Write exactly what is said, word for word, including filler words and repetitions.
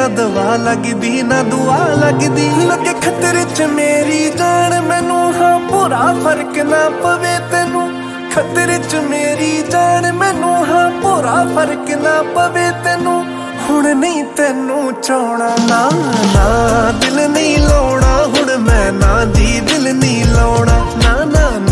ना दवा लगदी ना दुआ लगदी। लगे खतरे च मेरी जान मैनू, हाँ पूरा फर्क ना पवे तेनू। खतरे च मेरी जान मैनू, हाँ पूरा फर्क ना पवे तेनू। हुण नहीं तेनू चाहना ना ना, दिल नहीं लाउणा हुण मैं ना जी, दिल नहीं लाउणा ना ना।